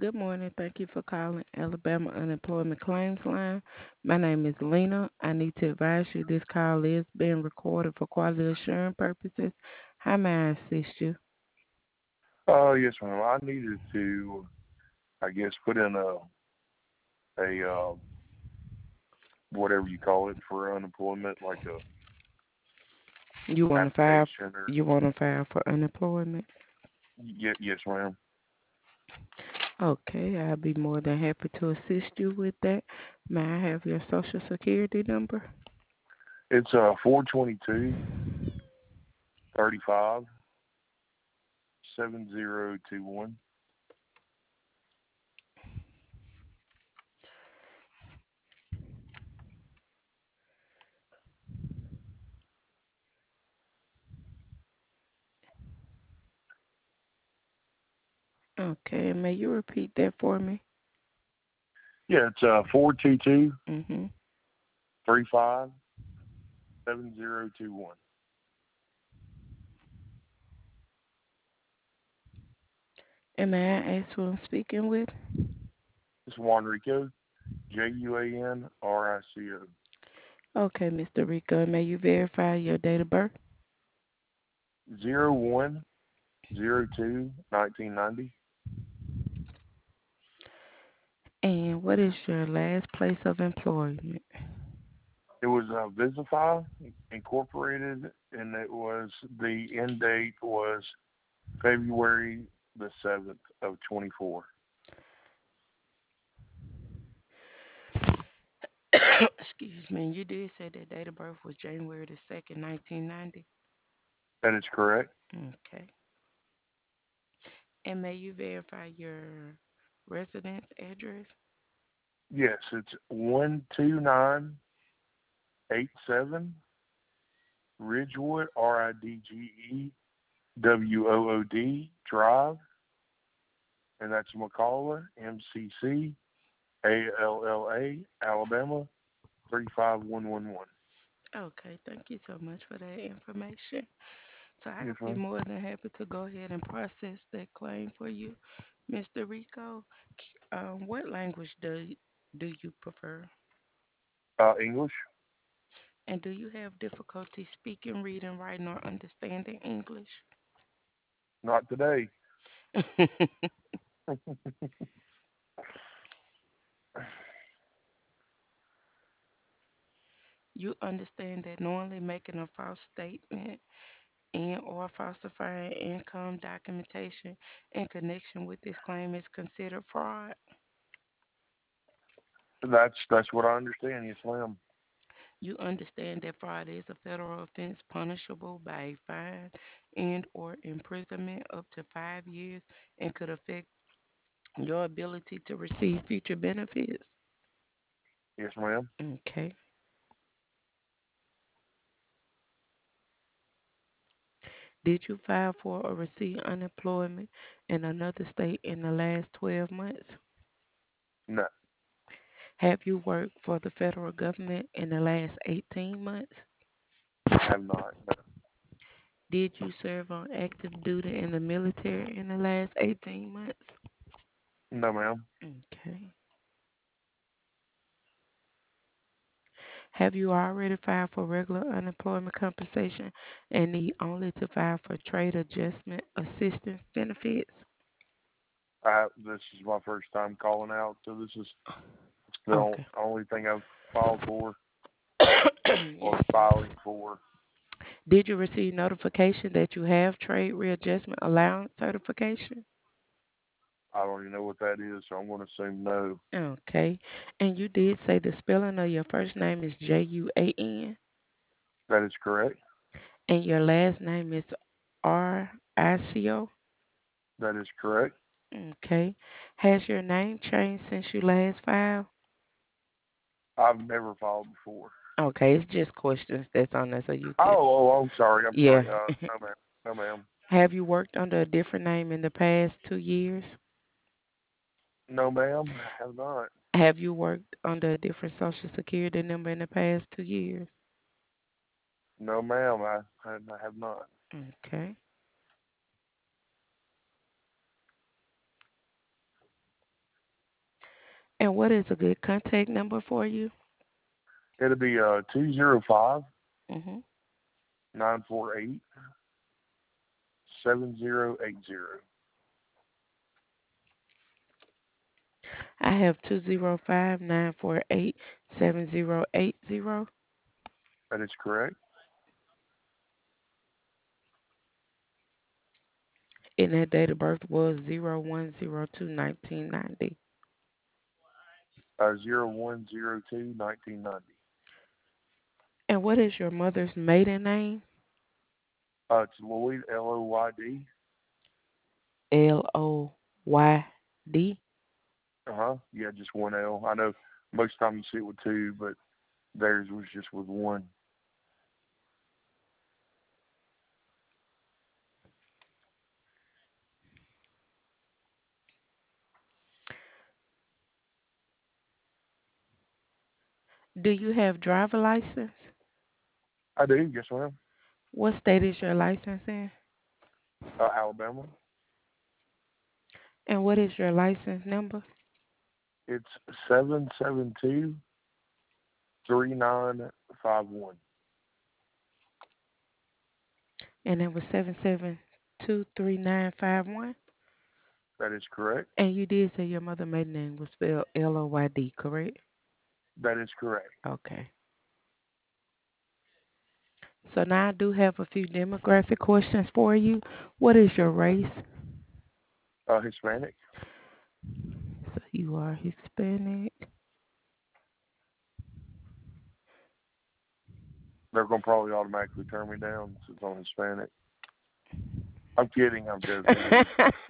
Good morning. Thank you for calling Alabama Unemployment Claims Line. My name is Lena. I need to advise you this call is being recorded for quality assurance purposes. How may I assist you? Yes, ma'am. I needed to, I guess, put in a whatever you call it for unemployment, like a You want to file? application or You want to file for unemployment? yes, ma'am. Okay, I'll be more than happy to assist you with that. May I have your social security number? It's 422-35-7021. Okay, may you repeat that for me? Yeah, it's 422 Mhm. 7021. And may I ask who I'm speaking with? It's Juan Rico, Juanrico. Okay, Mr. Rico, may you verify your date of birth? 0102-1990. And what is your last place of employment? It was Visify Incorporated, and the end date was February the 7th of 24. Excuse me. You did say that date of birth was January the 2nd, 1990. That is correct. Okay. And may you verify your residence address? Yes, it's 12987 Ridgewood, Ridgewood Drive, and that's McCalla, MCCALLA, Alabama 35111. Okay, thank you so much for that information. So I'll Yes, be ma'am. more than happy to go ahead and process that claim for you, Mr. Rico. What language do you prefer? English? And do you have difficulty speaking, reading, writing, or understanding English? Not today. You understand that knowingly making a false statement and or falsifying income documentation in connection with this claim is considered fraud. That's what I understand. Yes, ma'am. You understand that fraud is a federal offense punishable by a fine and or imprisonment up to 5 years and could affect your ability to receive future benefits. Yes, ma'am. Okay. Did you file for or receive unemployment in another state in the last 12 months? No, Have you worked for the federal government in the last 18 months? I have not. No, Did you serve on active duty in the military in the last 18 months? no, ma'am. Okay. Have you already filed for regular unemployment compensation and need only to file for trade adjustment assistance benefits? This is my first time calling out, so this is the Okay. only thing I've filed for Yes, or sir. filing for. Did you receive notification that you have trade readjustment allowance certification? I don't even know what that is, so I'm going to assume no. Okay. And you did say the spelling of your first name is Juan That is correct. and your last name is Rico? That is correct. Okay. Has your name changed since you last filed? I've never filed before. Okay, it's just questions that's on there so you Oh, can. oh, I'm sorry. I'm Yeah. sorry. No, ma'am. No, ma'am. Have you worked under a different name in the past 2 years? No, ma'am. I have not. Have you worked under a different social security number in the past 2 years? No, ma'am. I have not. Okay. And what is a good contact number for you? It'll be 205 Hmm. 948 7080. I have 205-948-7080. That is correct. And that date of birth was 01/02/1990. 0102 1990. And what is your mother's maiden name? It's Lloyd, Loyd. Loyd. Uh-huh. Yeah, just one L. I know most time you see it with two, but theirs was just with one. Do you have driver license? I do, yes ma'am. What state is your license in? Alabama. And what is your license number? It's 772 3951. And it was 7723951. That is correct. And you did say your mother maiden name was spelled Loyd, correct? That is correct. Okay. So now I do have a few demographic questions for you. What is your race? Hispanic. So you are Hispanic. They're gonna probably automatically turn me down since I'm Hispanic. I'm kidding. I'm joking.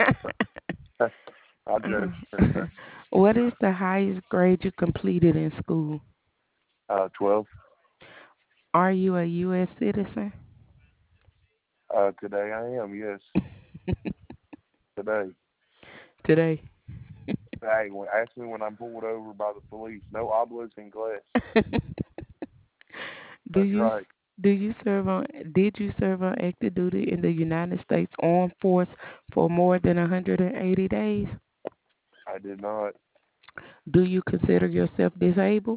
I joke. What is the highest grade you completed in school? 12. Are you a U.S. citizen? Today I am. Yes. Today. Today. Hey, ask me when I'm pulled over by the police. No obelisk in glass. Do That's you right. do you serve on did you serve on active duty in the United States Armed Force for more than 180 days? I did not. Do you consider yourself disabled?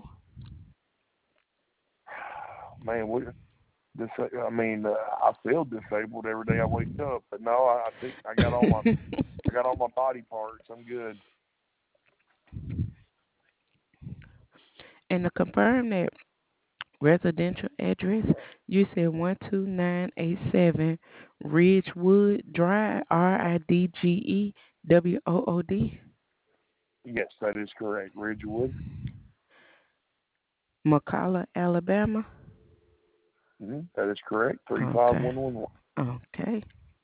Man, this? I mean, I feel disabled every day I wake up, but no, I think I got all my body parts. I'm good. And to confirm that residential address, you said 12987 Ridgewood Drive, Ridgewood, Yes, that is correct. Ridgewood. McCalla, Alabama. That is correct. Three five Okay. one one one. Okay.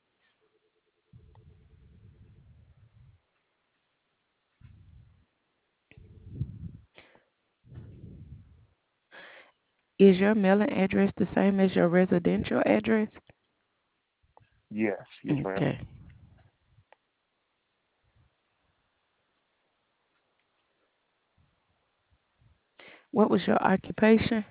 Is your mailing address the same as your residential address? Yes, yes, ma'am. Okay. What was your occupation?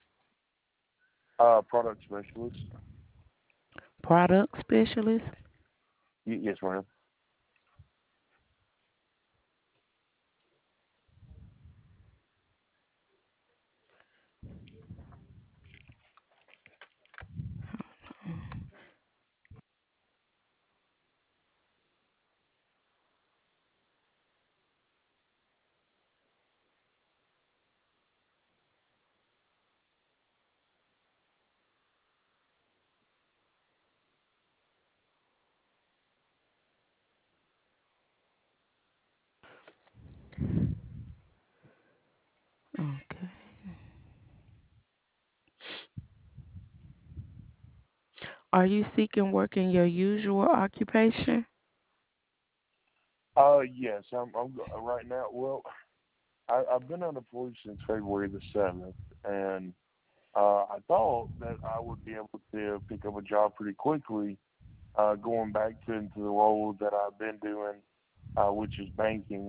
Product specialist. Product specialist? Yes, ma'am. Okay. Are you seeking work in your usual occupation? Yes, right now. Well, I've been unemployed since February the 7th, and I thought that I would be able to pick up a job pretty quickly, going back into the role that I've been doing, which is banking.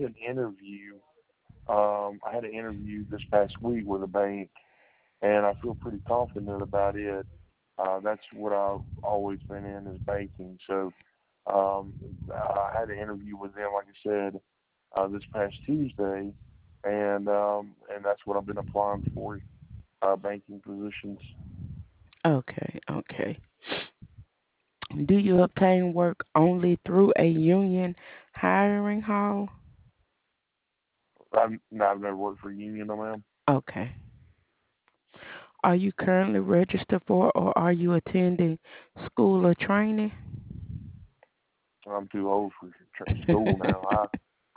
I had an interview this past week with a bank, and I feel pretty confident about it. That's what I've always been in is banking. So I had an interview with them, like I said, this past Tuesday, and that's what I've been applying for, banking positions. Okay, okay. Do you obtain work only through a union hiring hall? I've never worked for a union, no ma'am. Okay. Are you currently registered for or are you attending school or training? I'm too old for school now.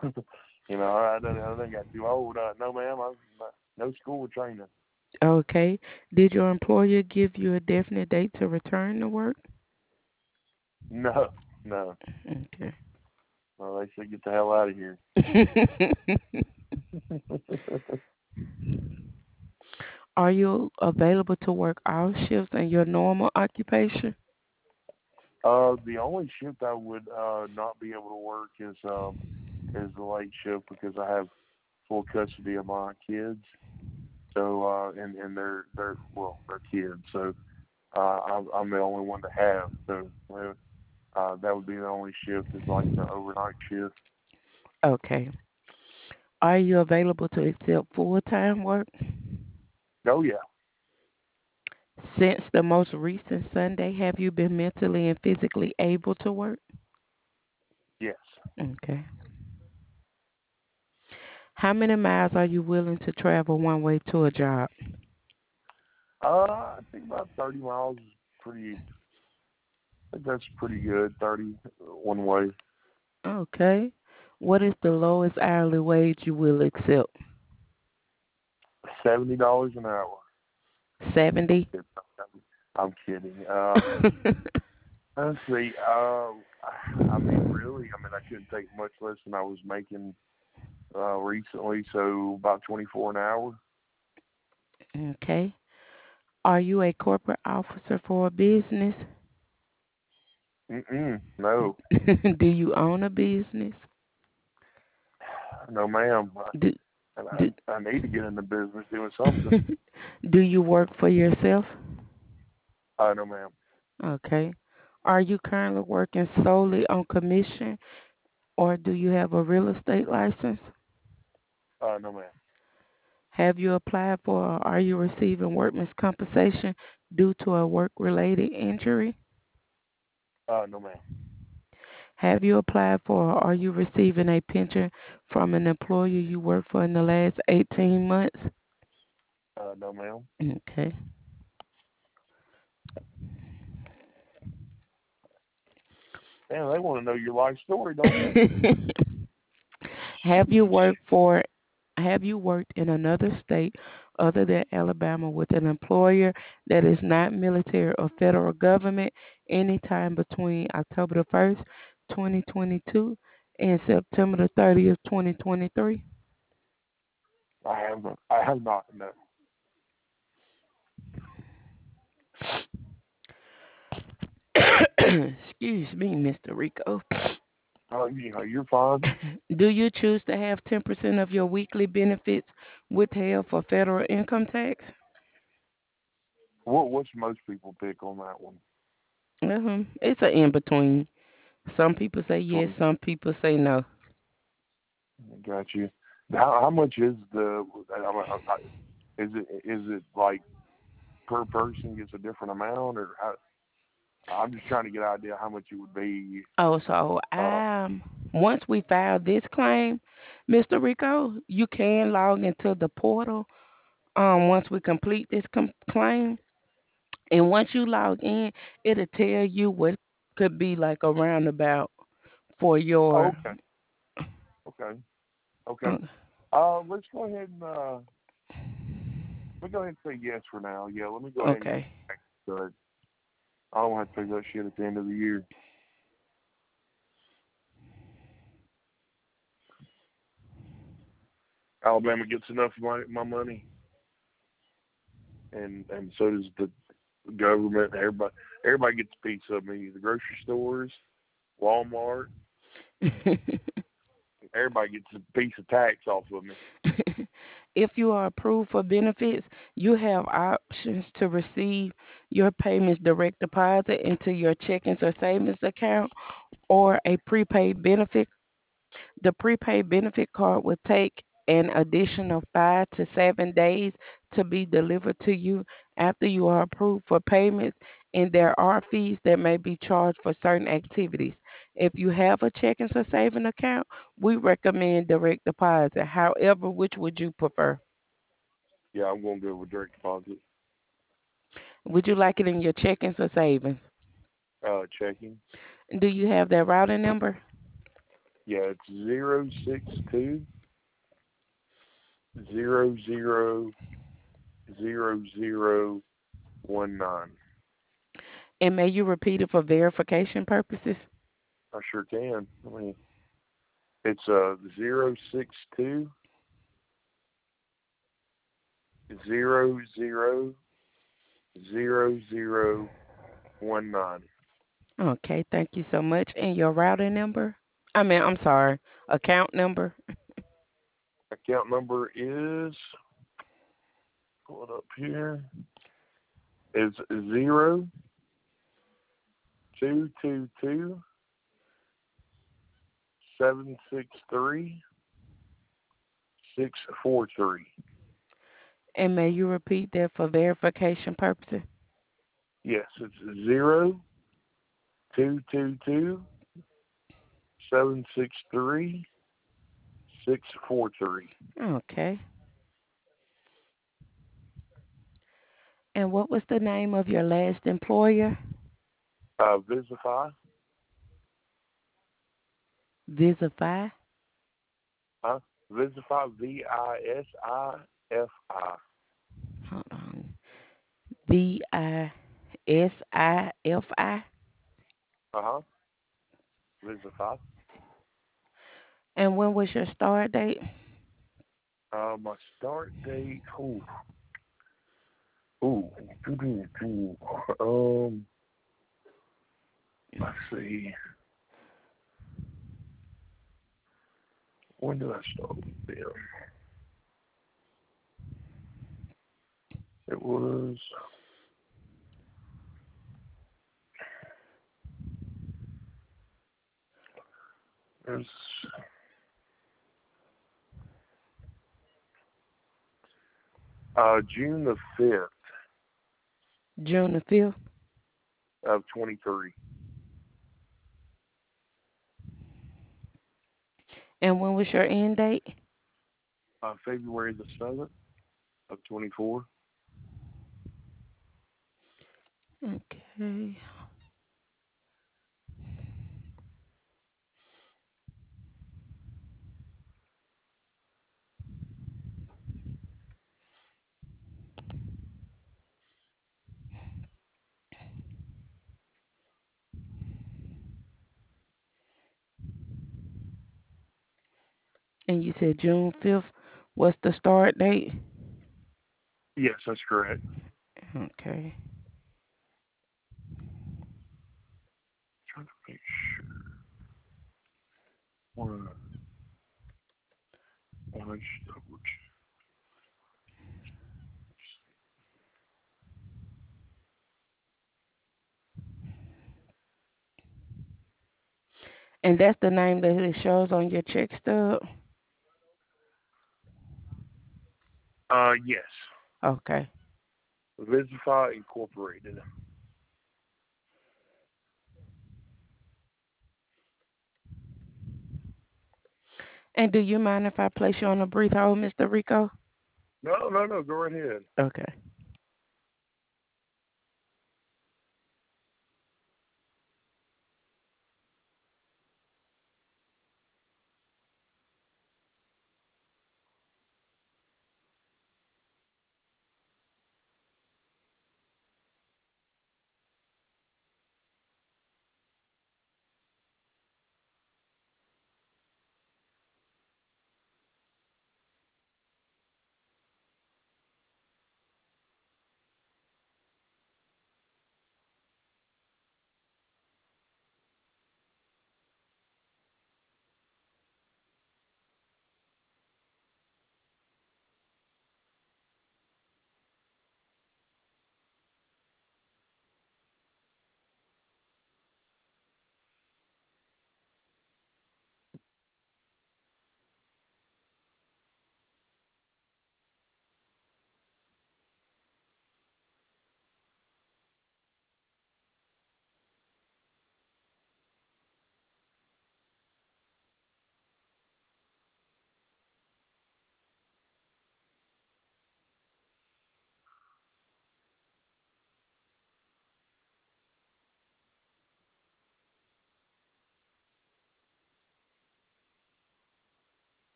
I done got too old. No ma'am, I'm not, no school or training. Okay. Did your employer give you a definite date to return to work? No, no. Okay. Well, they said get the hell out of here. Are you available to work all shifts in your normal occupation? The only shift I would not be able to work is the late shift because I have full custody of my kids. So and they're kids. So I'm the only one to have. So that would be the only shift is like the overnight shift. Okay. Are you available to accept full-time work? Oh yeah, Since the most recent Sunday, have you been mentally and physically able to work? yes. Okay. How many miles are you willing to travel one way to a job? I think about 30 miles is pretty. I think that's pretty good. 30 one way. Okay. What is the lowest hourly wage you will accept? $70 an hour. 70? I'm kidding. Let's see. I mean, really, I mean, I couldn't take much less than I was making recently, so about 24 an hour. Okay. Are you a corporate officer for a business? No, Do you own a business? no, ma'am. Do, do, I need to get in the business doing something. do you work for yourself? No, ma'am. Okay. Are you currently working solely on commission or do you have a real estate license? No, ma'am. Have you applied for or are you receiving workman's compensation due to a work related injury? No, ma'am. Have you applied for or are you receiving a pension from an employer you worked for in the last 18 months? No, ma'am. Okay. Damn, they want to know your life story, don't they? Have you Sheesh. worked for have you worked in another state other than Alabama with an employer that is not military or federal government anytime between October the 1st, 2022 and September the 30th, 2023? I haven't. I have not. No. Excuse me, Mr. Rico. You're fine. Do you choose to have 10% of your weekly benefits withheld for federal income tax? What's most people pick on that one? It's an in between. Some people say yes, So, some people say no. got you. How much is the? Is it like per person gets a different amount, or how? I'm just trying to get an idea how much it would be. Oh, so Uh, once we file this claim, Mr. Rico, you can log into the portal. Once we complete this claim, and once you log in, it'll tell you what could be like a roundabout for your. okay, okay, Uh, okay. Let's go ahead and let me go ahead and say yes for now. Yeah, let me go ahead and get okay. started. I don't want to pay that shit at the end of the year. Alabama gets enough of my money, and so does the government. Everybody gets a piece of me. The grocery stores, Walmart, everybody gets a piece of tax off of me. If you are approved for benefits, you have options to receive your payments direct deposit into your checkings or savings account or a prepaid benefit The prepaid benefit card will take an additional 5 to 7 days to be delivered to you after you are approved for payments, and there are fees that may be charged for certain activities. If you have a checking or saving account, we recommend direct deposit. However, which would you prefer? Yeah, I'm gonna go with direct deposit. Would you like it in your checkings or savings? Checking. Do you have that routing number? Yeah, it's 062 000019. And may you repeat it for verification purposes? I sure can. I mean, it's 062 000019. Okay, thank you so much. And your routing number? I'm sorry, account number. Account number is, pull it up here, is 0222 763 643. And may you repeat that for verification purposes? Yes, it's 0222 763 643. Okay. And what was the name of your last employer? Visify. Visify. Huh? Visify, Visifi. Hold on. VISIFI. Uh-huh. Visify. And when was your start date? My start date, ooh, let's see. When did I start with them? It was it was June the 5th June the 5th. of 23. And when was your end date? February the 7th of 24. Okay. And you said June 5th was the start date? Yes, that's correct. Okay. Trying to make sure. I just double check. And that's the name that it shows on your check stub? Yes. Okay. Visify Incorporated. And do you mind if I place you on a brief hold, Mr. Rico? No, no, no. Go right ahead. Okay.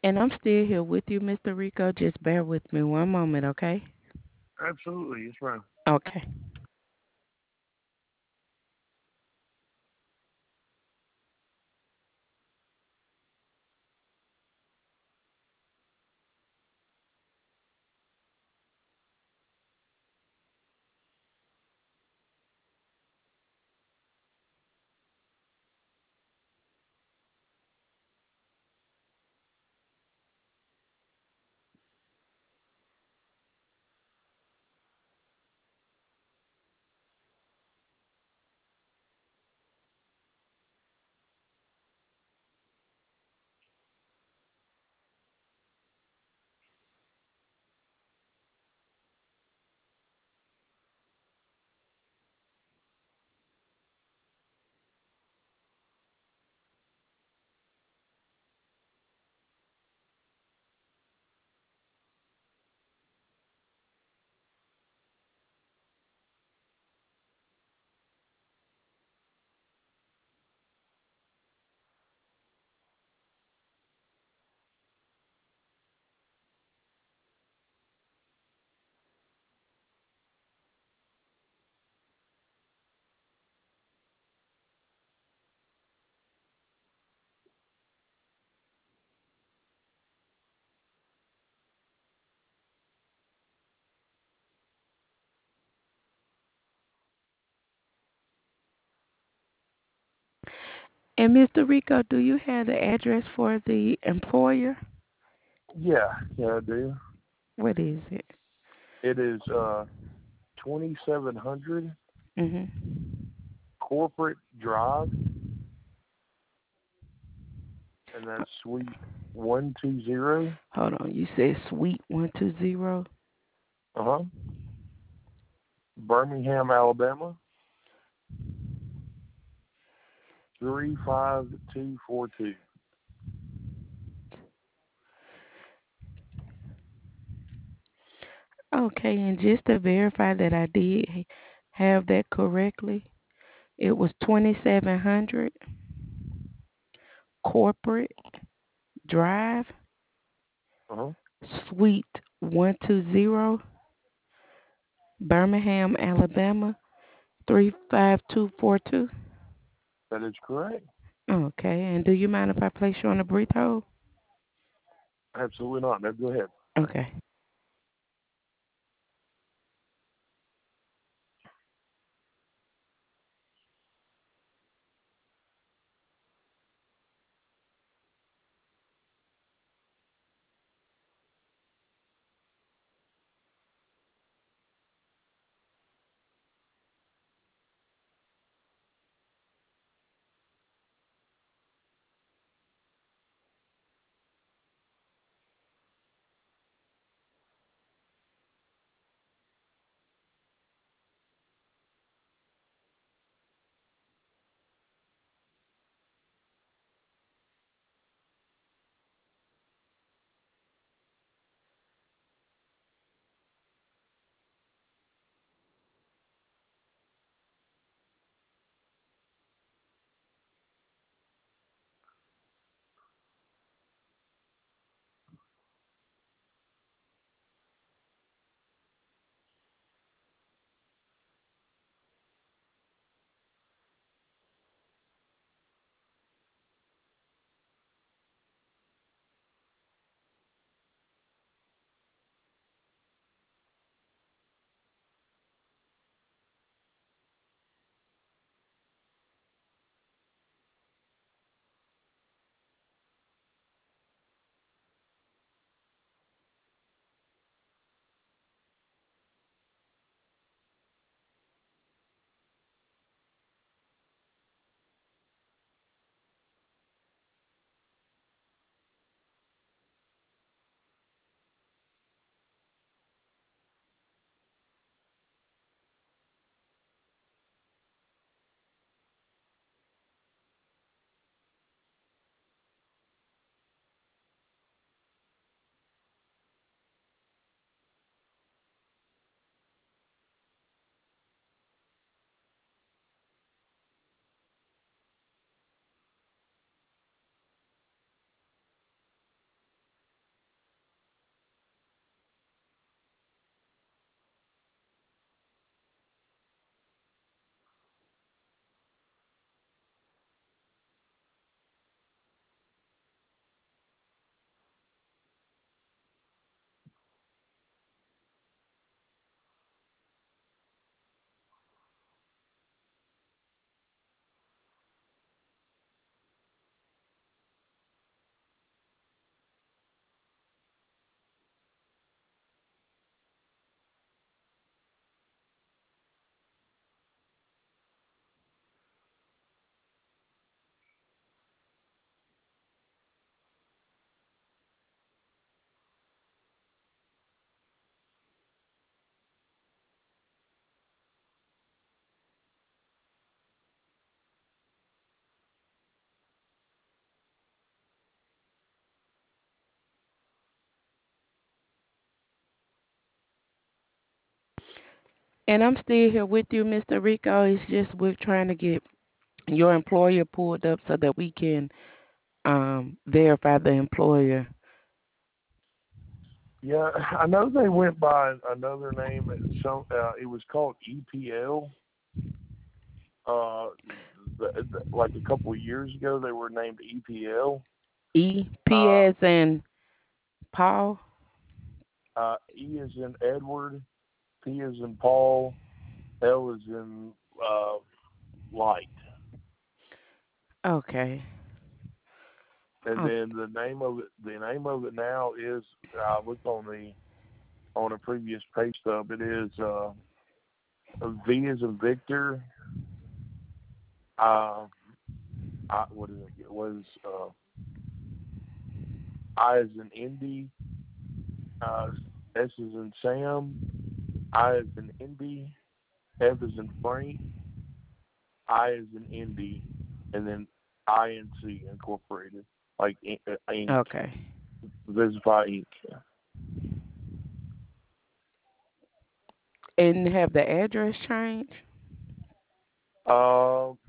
And I'm still here with you, Mr. Rico. Just bear with me one moment, okay? Absolutely, yes, ma'am. Okay. And Mr. Rico, do you have the address for the employer? Yeah, I do. What is it? It is 2700 Mhm. Corporate Drive, and that's Suite 120. Hold on. You said Suite 120. Uh huh. Birmingham, Alabama 35242. Okay, and just to verify that I did have that correctly, it was 2700 Corporate Drive, Uh huh. Suite 120, Birmingham, Alabama 35242. That is correct. Okay, and do you mind if I place you on a brief hold? Absolutely not. Now go ahead. Okay. And I'm still here with you, Mr. Rico. It's just we're trying to get your employer pulled up so that we can verify the employer. Yeah, I know they went by another name. It was called EPL. Uh, like a couple of years ago, they were named EPL. EP Uh, as in Paul. E is in Edward, P is in Paul, L is in light. Okay. And Oh, then the name of it now is, I looked on a previous pay stub. It is V is in Victor. Uh, what is it? It was I is in Indy. Uh, S is in Sam. I is in Indy. F is in Frank. I is in Indy, and then INC Incorporated, like Inc. okay. Visify Inc. And have the address changed? Uh,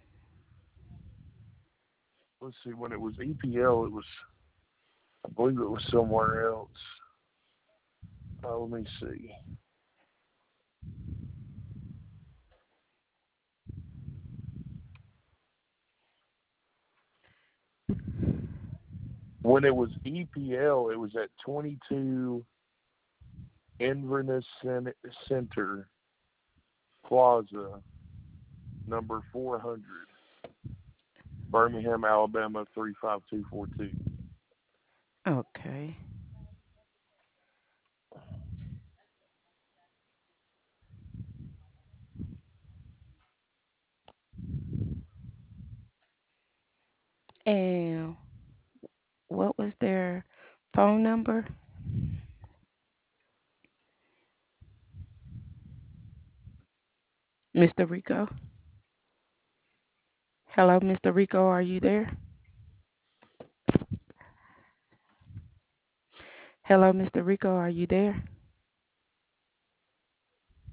let's see. When it was EPL, I believe it was somewhere else. Let me see. When it was EPL, it was at 22 Inverness Center Plaza, number 400, Birmingham, Alabama 35242. Okay. And what was their phone number? Mr. Rico? Hello, Mr. Rico, are you there? Hello, Mr. Rico, are you there?